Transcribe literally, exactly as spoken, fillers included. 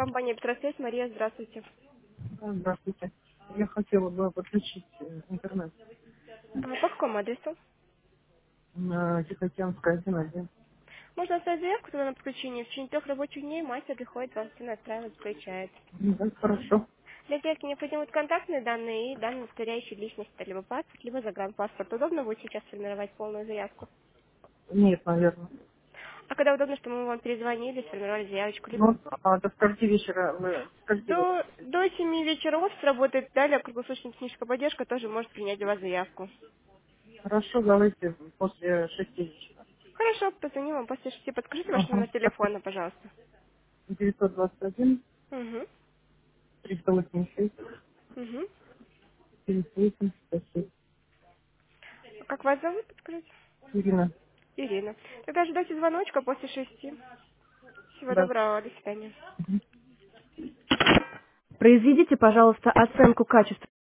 Компания «Петросвязь». Мария, здравствуйте. А, Здравствуйте. Я хотела бы подключить э, интернет А, по какому адресу? на Тихоокеанская один один. Можно оставить заявку туда на подключение. В течение трех рабочих дней мастер приходит, вам все настраивает, включает. Ну, да, хорошо. Для заявки необходимы будут контактные данные и данные, удостоверяющие личность. Это либо паспорт, либо загранпаспорт. Удобно будет сейчас формировать полную заявку. Нет, наверное. А когда удобно, что мы вам перезвонили, сформировали заявочку, либо Ну, а до скольки вечера вы, скольки вы до, работаете? до семи вечера офис работает. Далее круглосуточная техническая поддержка тоже может принять у вас заявку. Хорошо, давайте после шести вечера. Хорошо, позвоню вам после шести. Подскажите ваш номер Ага. телефона, пожалуйста. девятьсот двадцать один Угу. триста восемьдесят шесть Угу. семьдесят восемь шестьдесят шесть. Как вас зовут, подскажите? Ирина. Ирина. Тогда ждайте звоночка после шести. Всего Да. доброго, до свидания. Мгм. Произведите, пожалуйста, оценку качества